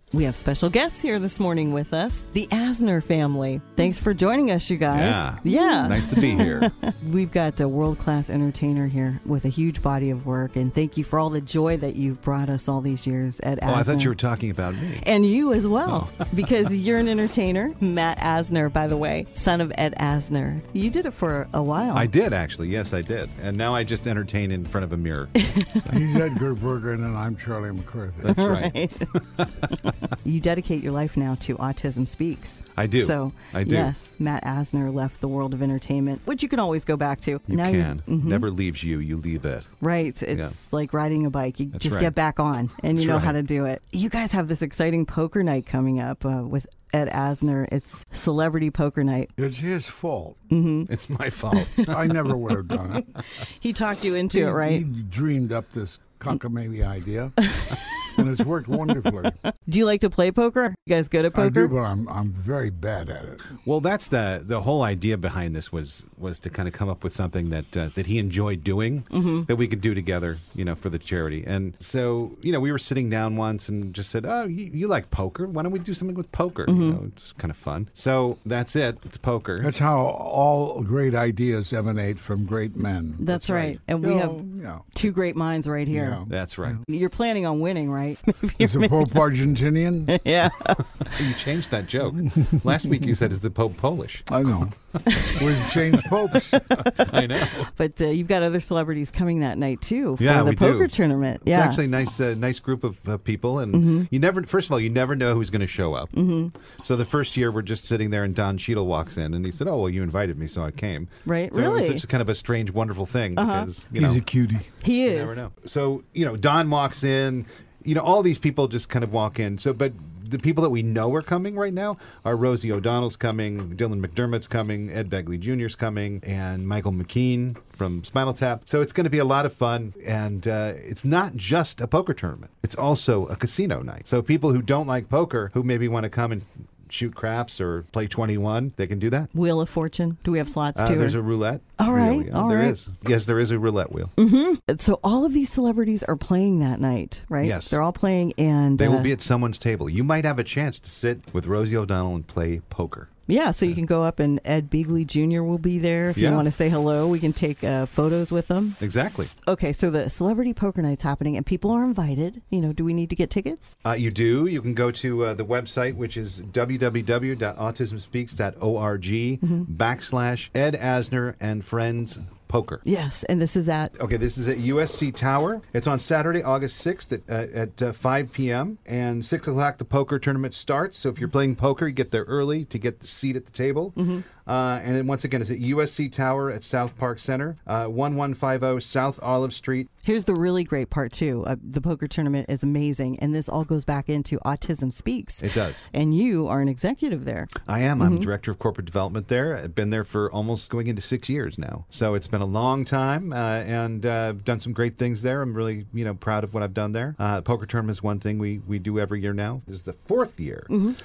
We have special guests here this morning with us, the Asner family. Thanks for joining us, you guys. Yeah. Nice to be here. We've got a world-class entertainer here with a huge body of work, and thank you for all the joy that you've brought us all these years at Asner. Oh, I thought you were talking about me. And you as well, because you're an entertainer. Matt Asner, by the way, son of Ed Asner. You did it for a while. I did, actually. Yes, I did. And now I just entertain in front of a mirror. He's Edgar Bergen, and I'm Charlie McCarthy. That's right. You dedicate your life now to Autism Speaks. I do. So, I do. Yes, Matt Asner left the world of entertainment, which you can always go back to. You can. Never leaves you. You leave it. Right. It's like riding a bike. You That's just right. get back on, and That's you know right. how to do it. You guys have this exciting poker night coming up with Ed Asner. It's Celebrity Poker Night. It's his fault. It's my fault. I never would have done it. He talked you into it, right? He dreamed up this cockamamie idea, and it's worked wonderfully. Do you like to play poker? You guys good at poker? I do, but I'm very bad at it. Well, that's the whole idea behind this was to kind of come up with something that he enjoyed doing that we could do together, for the charity. And so, we were sitting down once and just said, "Oh, you like poker? Why don't we do something with poker?" It's kind of fun. So that's it. It's poker. That's how all great ideas emanate from great men. That's right. And we have two great minds right here. Yeah. That's right. You're planning on winning, right? Is the Pope Argentinian? Yeah. You changed that joke. Last week you said, "Is the Pope Polish?" I know. We've changed popes. I know. But you've got other celebrities coming that night too for Yeah, the we poker do. tournament. It's actually a nice group of people, and first of all, you never know who's going to show up. So the first year, we're just sitting there, and Don Cheadle walks in, and he said, "Oh, well, you invited me, so I came." Right, So really? It was just kind of a strange, wonderful thing because He's a cutie. He you is. never know. So Don walks in. All these people just kind of walk in. So, but the people that we know are coming right now are Rosie O'Donnell's coming, Dylan McDermott's coming, Ed Begley Jr.'s coming, and Michael McKean from Spinal Tap. So it's going to be a lot of fun, and it's not just a poker tournament. It's also a casino night. So people who don't like poker, who maybe want to come and shoot craps or play 21, they can do that. Wheel of Fortune. Do we have slots too? There's a roulette. All right, Really. all There right. is. Yes, there is a roulette wheel. So all of these celebrities are playing that night, right? Yes. They're all playing, and They will be at someone's table. You might have a chance to sit with Rosie O'Donnell and play poker. yeah. So you can go up, and Ed Begley Jr. will be there if you Yeah. want to say hello. We can take photos with them. Exactly. Okay, so the Celebrity Poker Night's happening, and people are invited. Do we need to get tickets? You do. You can go to the website, which is www.autismspeaks.org /Ed Asner and Friends Poker. Yes, and this is at Okay, this is at USC Tower. It's on Saturday, August 6th at 5 p.m. And 6 o'clock, the poker tournament starts. So if you're playing poker, you get there early to get the seat at the table. And then once again, it's at USC Tower at South Park Center, 1150 South Olive Street. Here's the really great part, too. The poker tournament is amazing, and this all goes back into Autism Speaks. It does. And you are an executive there. I am. I'm Director of Corporate Development there. I've been there for almost going into 6 years now. So it's been a long time, and I've done some great things there. I'm really, proud of what I've done there. Poker tournament is one thing we do every year now. This is the 4th year.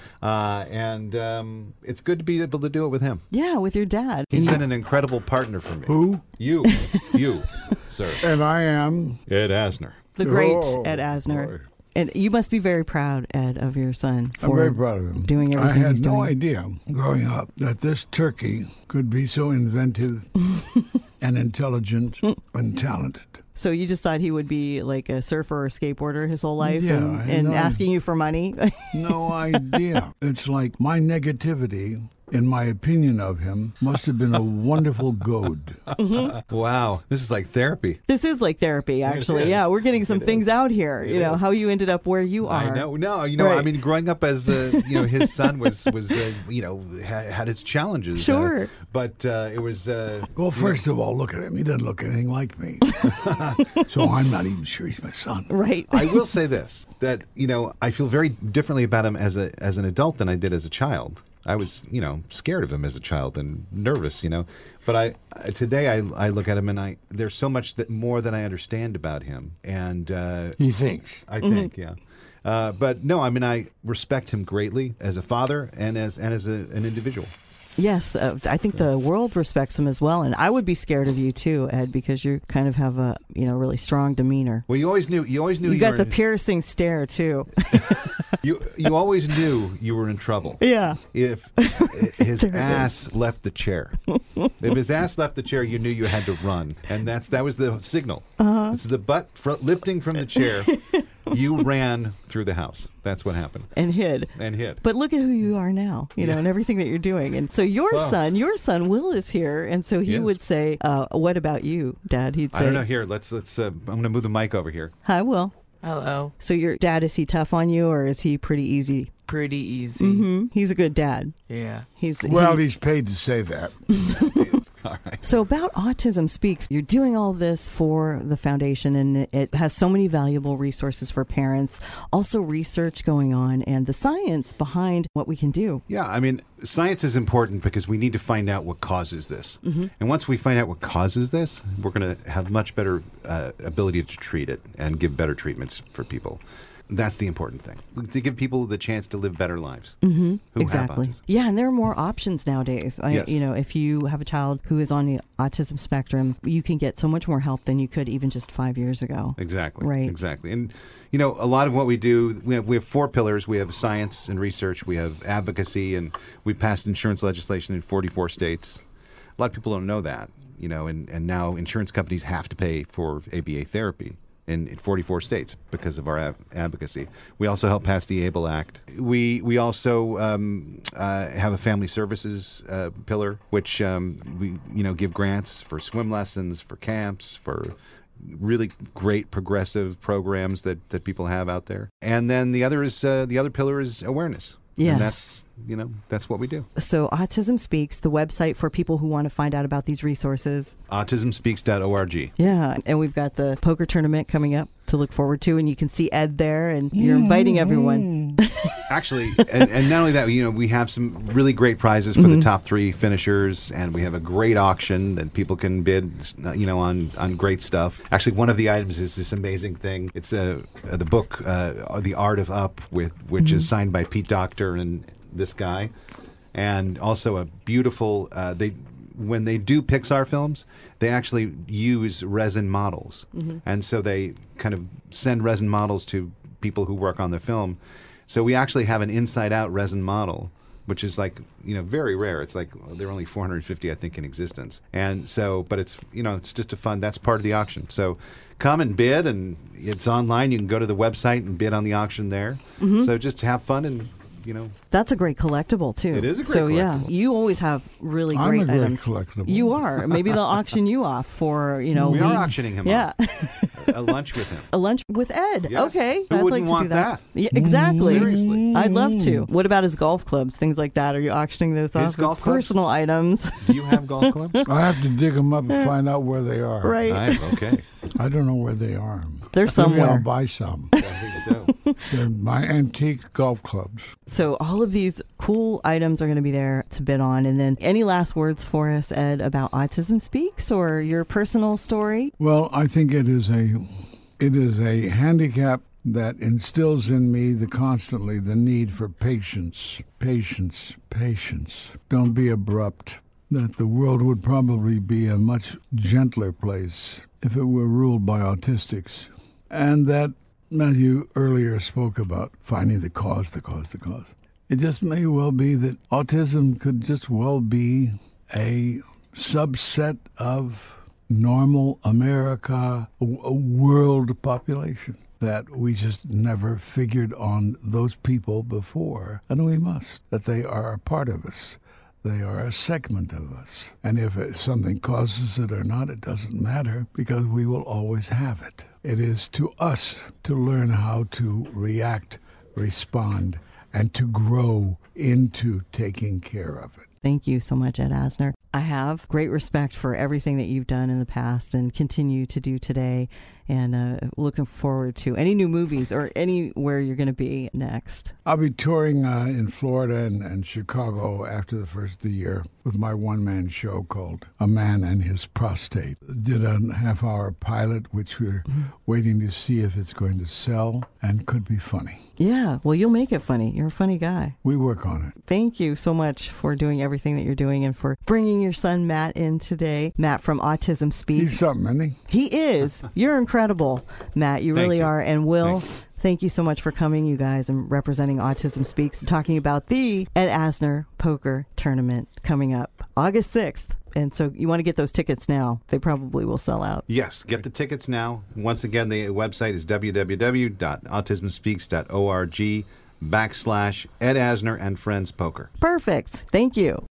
And it's good to be able to do it with him. Yeah, with your dad. He's been an incredible partner for me. Who? You, sir. And I am. Ed Asner. The great Oh, Ed Asner. boy. And you must be very proud, Ed, of your son I'm for very proud of him. doing I everything he's had no doing. idea growing up that this turkey could be so inventive and intelligent and talented. So you just thought he would be like a surfer or skateboarder his whole life Yeah, and, I and know. asking you for money? No idea. It's like my negativity, in my opinion of him, must have been a wonderful goad. Wow. This is like therapy. This is like therapy, actually. is. Yeah, we're getting some It things is. out here. It is. How you ended up where you are. I know. No, Right. I mean, growing up as his son was had its challenges. Sure. But it was. Well, first of all, look at him. He doesn't look anything like me. So I'm not even sure he's my son. Right. I will say this: that I feel very differently about him as an adult than I did as a child. I was, scared of him as a child and nervous, But today I look at him and there's so much more that I understand about him, and He thinks. I think, yeah. But no, I mean, I respect him greatly as a father and as an individual. Yes, I think the world respects him as well, and I would be scared of you too, Ed, because you kind of have a really strong demeanor. Well, you always knew you got the piercing stare too. You always knew you were in trouble. Yeah. If his ass left the chair. If his ass left the chair, you knew you had to run, and that was the signal. This is the butt lifting from the chair. You ran through the house. That's what happened. And hid. But look at who you are now, and everything that you're doing. And so your son Will is here, and so he would say, "What about you, Dad?" He'd say, "I don't know. Here, let's. I'm going to move the mic over here." Hi, Will. Hello. So your dad, is he tough on you, or is he pretty easy? Pretty easy. Mm-hmm. He's a good dad. Yeah. He's paid to say that. All right. So about Autism Speaks, you're doing all this for the foundation, and it has so many valuable resources for parents, also research going on, and the science behind what we can do. Yeah, I mean, science is important because we need to find out what causes this. Mm-hmm. And once we find out what causes this, we're going to have much better ability to treat it and give better treatments for people. That's the important thing, to give people the chance to live better lives. Mm-hmm. Who exactly. have autism. Yeah, and there are more options nowadays. Yes. If you have a child who is on the autism spectrum, you can get so much more help than you could even just 5 years ago. Exactly. Right. Exactly. And, a lot of what we do, we have 4 pillars. We have science and research. We have advocacy, and we passed insurance legislation in 44 states. A lot of people don't know that, and now insurance companies have to pay for ABA therapy in 44 states because of our advocacy. We also helped pass the ABLE Act. We also have a family services pillar, which we give grants for swim lessons, for camps, for really great progressive programs that people have out there. And then the other pillar is awareness. Yes. And that's what we do. So Autism Speaks, the website for people who want to find out about these resources. autismspeaks.org. Yeah, and we've got the poker tournament coming up to look forward to, and you can see Ed there, and you're inviting everyone. Actually, and not only that, we have some really great prizes for the top 3 finishers, and we have a great auction that people can bid, on great stuff. Actually, one of the items is this amazing thing. It's the book, The Art of Up, which is signed by Pete Docter and this guy, and also a beautiful. When they do Pixar films, they actually use resin models, and so they kind of send resin models to people who work on the film. So we actually have an inside-out resin model, which is very rare. It's there are only 450, I think, in existence, and so, but it's it's just a fun. That's part of the auction. So come and bid, and it's online. You can go to the website and bid on the auction there. So just have fun and. That's a great collectible too. It is a great collectible. Yeah, you always have really I'm great a great items. collectible. You are. Maybe they'll auction you off for We are auctioning him off. A lunch with him. A lunch with Ed. Yes. Okay. Who I'd wouldn't like to want do that. that? Yeah, exactly. Seriously. I'd love to. What about his golf clubs? Things like that. Are you auctioning those off? Golf clubs? Personal items. Do you have golf clubs? I have to dig them up and find out where they are. Right. Okay. I don't know where they are. They're Maybe somewhere. I'll buy some. I think so. They're my antique golf clubs. So all of these cool items are going to be there to bid on. And then any last words for us, Ed, about Autism Speaks or your personal story? Well, I think it is a handicap that instills in me constantly the need for patience. Don't be abrupt. That the world would probably be a much gentler place if it were ruled by autistics. And that Matthew earlier spoke about finding the cause. It just may well be that autism could just well be a subset of normal America, a world population, that we just never figured on those people before, and we must, that they are a part of us. They are a segment of us. And if something causes it or not, it doesn't matter, because we will always have it. It is to us to learn how to react, respond, and to grow into taking care of it. Thank you so much, Ed Asner. I have great respect for everything that you've done in the past and continue to do today, and looking forward to any new movies or anywhere you're going to be next. I'll be touring in Florida and Chicago after the first of the year with my one-man show called A Man and His Prostate. Did a half-hour pilot, which we're waiting to see if it's going to sell and could be funny. Yeah, well, you'll make it funny. You're a funny guy. We work on it. Thank you so much for doing everything everything that you're doing and for bringing your son Matt in today. Matt from Autism Speaks. He's something, isn't he? He is. You're incredible, Matt. You really are. And Will, thank you so much for coming, you guys, and representing Autism Speaks and talking about the Ed Asner Poker Tournament coming up August 6th. And so you want to get those tickets now. They probably will sell out. Yes, get the tickets now. Once again, the website is www.autismspeaks.org/Ed Asner and Friends Poker. Perfect. Thank you.